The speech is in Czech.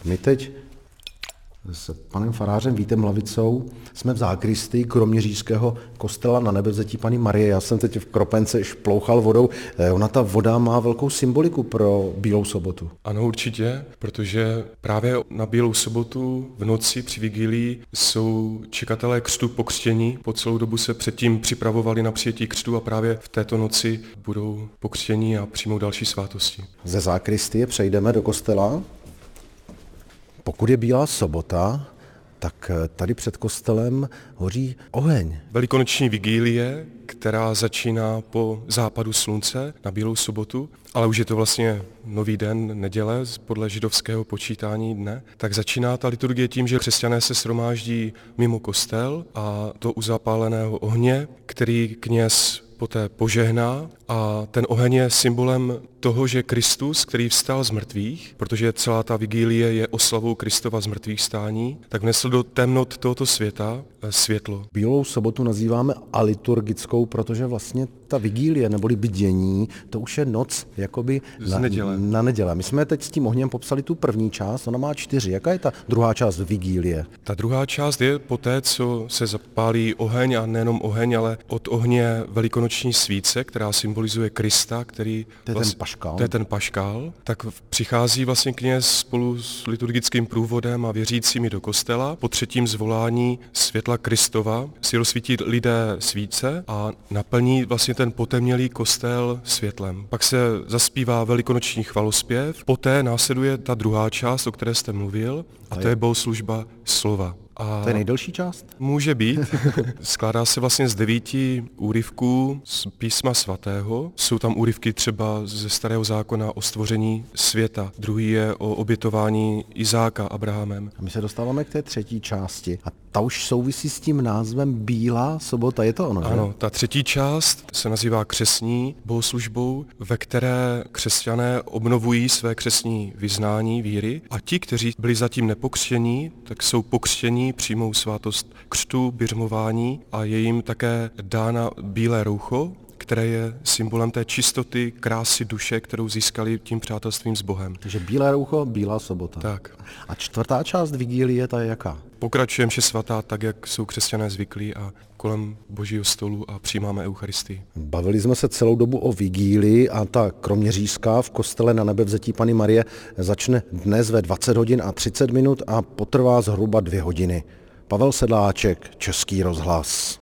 My teď s panem farářem Vítem Lavicou jsme v zákristii kroměřížského kostela Na Nebevzetí Panny Marie. Já jsem teď v Kropence šplouchal vodou. Ona ta voda má velkou symboliku pro Bílou sobotu. Ano, určitě, protože právě na Bílou sobotu v noci při vigílii jsou čekatelé křtu pokřtění. Po celou dobu se předtím připravovali na přijetí křtu a právě v této noci budou pokřtění a přijmou další svátosti. Ze zákristie přejdeme do kostela. Pokud je Bílá sobota, tak tady před kostelem hoří oheň. Velikonoční vigílie, která začíná po západu slunce na Bílou sobotu, ale už je to vlastně nový den, neděle, podle židovského počítání dne, tak začíná ta liturgie tím, že křesťané se shromáždí mimo kostel a to u zapáleného ohně, který kněz poté požehná a ten oheň je symbolem toho, že Kristus, který vstal z mrtvých, protože celá ta vigílie je oslavou Kristova zmrtvých stání, tak vnesl do temnot tohoto světa světlo. Bílou sobotu nazýváme aliturgickou, protože vlastně ta vigílie neboli bdění, to už je noc jakoby na neděle. My jsme teď s tím ohněm popsali tu první část, ona má 4. Jaká je ta druhá část vigílie? Ta druhá část je poté, co se zapálí oheň a nejenom oheň, ale od ohně velikonoční svíce, která symbolizuje Krista, který to je ten paškál, tak přichází vlastně kněz spolu s liturgickým průvodem a věřícími do kostela. Po třetím zvolání světla Kristova si rozsvítí lidé svíce a naplní vlastně ten potemnělý kostel světlem. Pak se zaspívá velikonoční chvalospěv, poté následuje ta druhá část, o které jste mluvil, a to je bohoslužba slova. To je nejdelší část? Může být. Skládá se vlastně z 9 úryvků z písma svatého. Jsou tam úryvky třeba ze Starého zákona o stvoření světa. Druhý je o obětování Izáka Abrahamem. A my se dostáváme k té třetí části. A ta už souvisí s tím názvem Bílá sobota. Je to ono, že? Ano, ta třetí část se nazývá křestní bohoslužbou, ve které křesťané obnovují své křestní vyznání víry a ti, kteří byli zatím nepokřtění, tak jsou pokřtění, přijmou svátost křtu, biřmování a je jim také dána bílé roucho, které je symbolem té čistoty, krásy duše, kterou získali tím přátelstvím s Bohem. Takže bílé roucho, Bílá sobota. Tak. A čtvrtá část vigílie, ta je jaká? Pokračujeme mše svatá tak, jak jsou křesťané zvyklí a kolem Božího stolu a přijímáme Eucharistii. Bavili jsme se celou dobu o vigílii a ta kroměřížská v kostele Na Nebevzetí Panny Marie začne dnes ve 20 hodin a 30 minut a potrvá zhruba 2 hodiny. Pavel Sedláček, Český rozhlas.